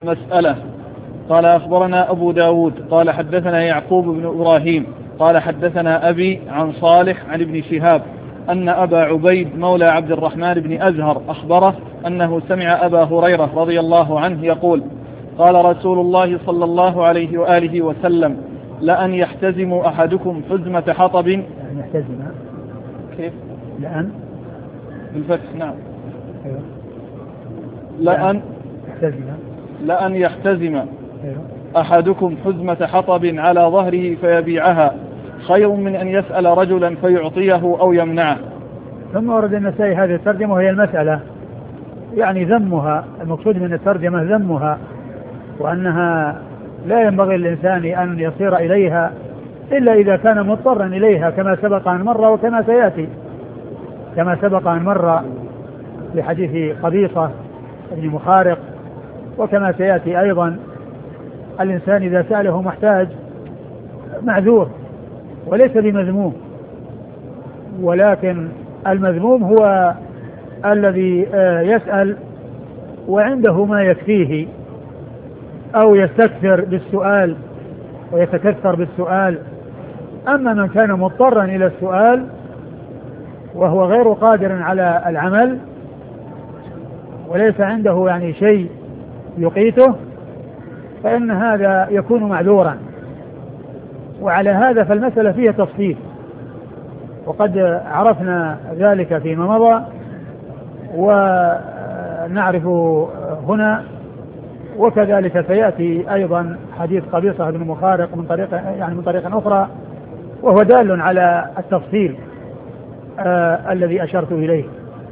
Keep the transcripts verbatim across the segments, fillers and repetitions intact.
مسألة. قال أخبرنا أبو داود قال حدثنا يعقوب بن إبراهيم قال حدثنا أبي عن صالح عن ابن شهاب أن أبا عبيد مولى عبد الرحمن بن أزهر أخبره أنه سمع أبا هريرة رضي الله عنه يقول قال رسول الله صلى الله عليه وآله وسلم لأن يحتزم أحدكم حزمة حطب. لأن يحتزم كيف؟ لأن بالفتح نعم. أيوه. لأن يحتزم لأن يحتزم أيوه. أحدكم حزمة حطب على ظهره فيبيعها خير من أن يسأل رجلا فيعطيه أو يمنعه. ثم ورد النسائي هذه الترجمة وهي المسألة يعني ذمها، المقصود من الترجمة ذمها، وأنها لا ينبغي للإنسان أن يصير إليها إلا إذا كان مضطرا إليها، كما سبق أن مر وكما سيأتي، كما سبق أن مر لحديث قبيصة ابن مخارق، وكما سيأتي أيضا الإنسان إذا سأله محتاج معذور وليس بمذموم، ولكن المذموم هو الذي يسأل وعنده ما يكفيه أو يستكثر بالسؤال ويتكثر بالسؤال. أما من كان مضطرا إلى السؤال وهو غير قادر على العمل وليس عنده يعني شيء يقيته فإن هذا يكون معذورا. وعلى هذا فالمسألة فيها تفصيل، وقد عرفنا ذلك فيما مضى ونعرف هنا، وكذلك سيأتي أيضا حديث قبيصة بن مخارق من طريق يعني من طريق أخرى، وهو دال على التفصيل آه الذي أشرت إليه.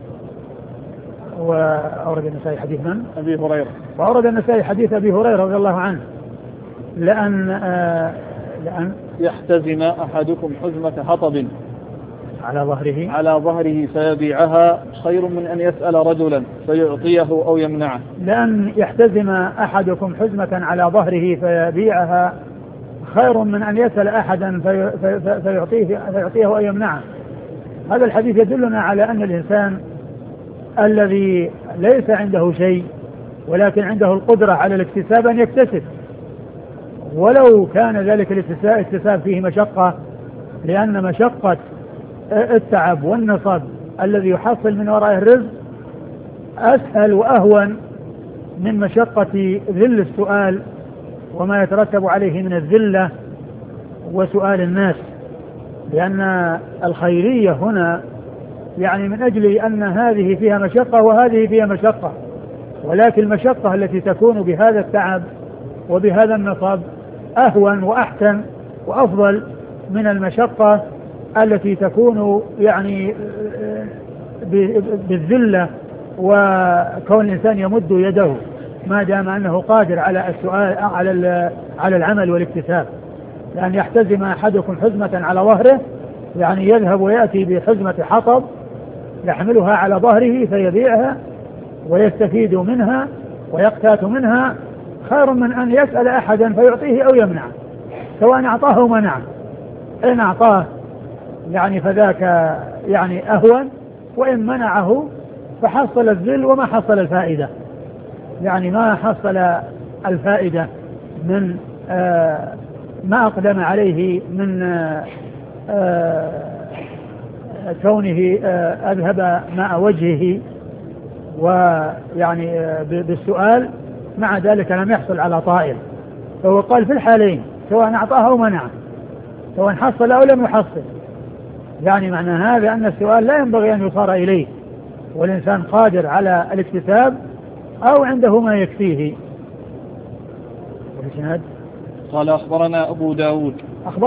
وأورد النسائي حديث من؟ أبي هريرة. وأورد النسائي حديث أبي هريرة رضي الله عنه لأن آه لأن يحتزم أحدكم حزمة حطب على ظهره على ظهره فيبيعها خير من أن يسأل رجلا فيعطيه أو يمنعه. لأن يحتزم أحدكم حزمة على ظهره فيبيعها خير من أن يسأل أحدا في في فيعطيه, فيعطيه أو يمنعه. هذا الحديث يدلنا على أن الإنسان الذي ليس عنده شيء ولكن عنده القدرة على الاكتساب أن يكتسب، ولو كان ذلك الاكتساب فيه مشقة، لأن مشقة التعب والنصب الذي يحصل من وراء الرزق أسهل وأهون من مشقة ذل السؤال وما يترتب عليه من الذلة وسؤال الناس. لأن الخيرية هنا يعني من أجل أن هذه فيها مشقة وهذه فيها مشقة، ولكن المشقة التي تكون بهذا التعب وبهذا النصب أهون وأحسن وأفضل من المشقة التي تكون يعني بالذلة وكون الإنسان يمد يده ما دام أنه قادر على السؤال على على العمل والاكتساب. لأن يحتزم أحدكم حزمة على ظهره يعني يذهب ويأتي بحزمة حطب يحملها على ظهره فيبيعها ويستفيد منها ويقتات منها خير من أن يسأل أحدا فيعطيه أو يمنعه، سواء أعطاه أو منعه. إن أعطاه يعني فذاك يعني أهون، وإن منعه فحصل الذل وما حصل الفائدة، يعني ما حصل الفائدة من آه ما أقدم عليه من آه آه كونه آه أذهب ماء وجهه ويعني آه بالسؤال، مع ذلك لم يحصل على طائل. فهو قال في الحالين سواء أعطاه أو منعه، سواء حصل أو لم يحصل، يعني معنى هذا أن السؤال لا ينبغي أن يصار إليه، والإنسان قادر على الاكتساب أو عنده ما يكفيه. قال أخبرنا أبو داود.